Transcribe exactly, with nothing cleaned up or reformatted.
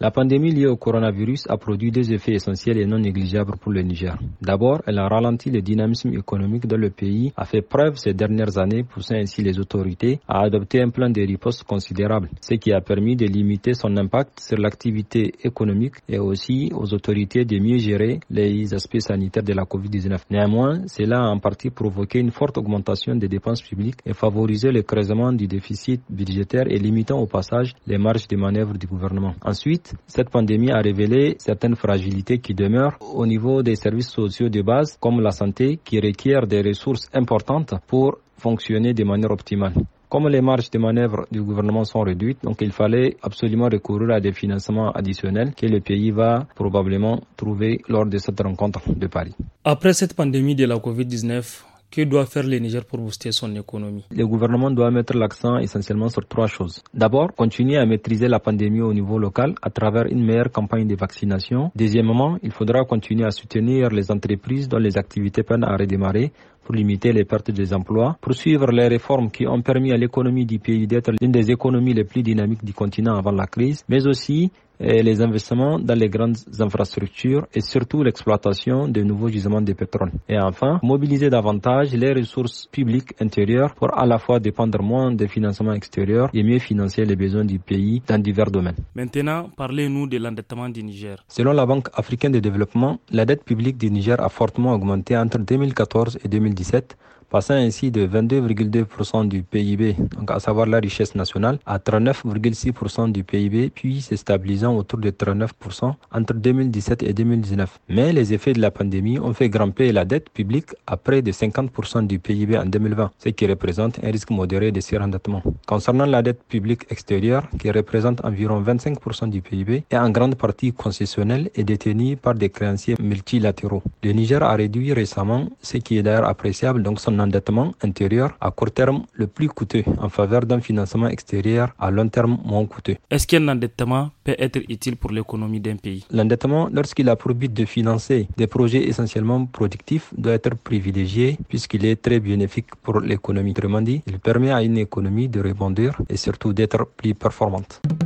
La pandémie liée au coronavirus a produit des effets essentiels et non négligeables pour le Niger. D'abord, elle a ralenti le dynamisme économique dans le pays, a fait preuve ces dernières années, poussant ainsi les autorités à adopter un plan de riposte considérable, ce qui a permis de limiter son impact sur l'activité économique et aussi aux autorités de mieux gérer les aspects sanitaires de la covid dix-neuf. Néanmoins, cela a en partie provoqué une forte augmentation des dépenses publiques et favorisé le creusement du déficit budgétaire et limitant au passage les marges de manœuvre du gouvernement. Ensuite, cette pandémie a révélé certaines fragilités qui demeurent au niveau des services sociaux de base, comme la santé, qui requièrent des ressources importantes pour fonctionner de manière optimale. Comme les marges de manœuvre du gouvernement sont réduites, donc il fallait absolument recourir à des financements additionnels que le pays va probablement trouver lors de cette rencontre de Paris. Après cette pandémie de la covid dix-neuf, que doit faire le Niger pour booster son économie? Le gouvernement doit mettre l'accent essentiellement sur trois choses. D'abord, continuer à maîtriser la pandémie au niveau local à travers une meilleure campagne de vaccination. Deuxièmement, il faudra continuer à soutenir les entreprises dont les activités peinent à redémarrer pour limiter les pertes des emplois, poursuivre les réformes qui ont permis à l'économie du pays d'être l'une des économies les plus dynamiques du continent avant la crise, mais aussi et les investissements dans les grandes infrastructures et surtout l'exploitation de nouveaux gisements de pétrole. Et enfin, mobiliser davantage les ressources publiques intérieures pour à la fois dépendre moins des financements extérieurs et mieux financer les besoins du pays dans divers domaines. Maintenant, parlez-nous de l'endettement du Niger. Selon la Banque africaine de développement, la dette publique du Niger a fortement augmenté entre deux mille quatorze et deux mille dix-sept, passant ainsi de vingt-deux virgule deux pour cent du P I B, donc à savoir la richesse nationale, à trente-neuf virgule six pour cent du P I B, puis se stabilisant autour de trente-neuf pour cent entre deux mille dix-sept et deux mille dix-neuf. Mais les effets de la pandémie ont fait grimper la dette publique à près de cinquante pour cent du P I B en deux mille vingt, ce qui représente un risque modéré de surendettement. Concernant la dette publique extérieure, qui représente environ vingt-cinq pour cent du P I B, est en grande partie concessionnelle et détenue par des créanciers multilatéraux. Le Niger a réduit récemment, ce qui est d'ailleurs appréciable, donc son endettement intérieur à court terme le plus coûteux en faveur d'un financement extérieur à long terme moins coûteux. Est-ce qu'un endettement peut être utile pour l'économie d'un pays? L'endettement, lorsqu'il a pour but de financer des projets essentiellement productifs, doit être privilégié puisqu'il est très bénéfique pour l'économie. Autrement dit, il permet à une économie de rebondir et surtout d'être plus performante.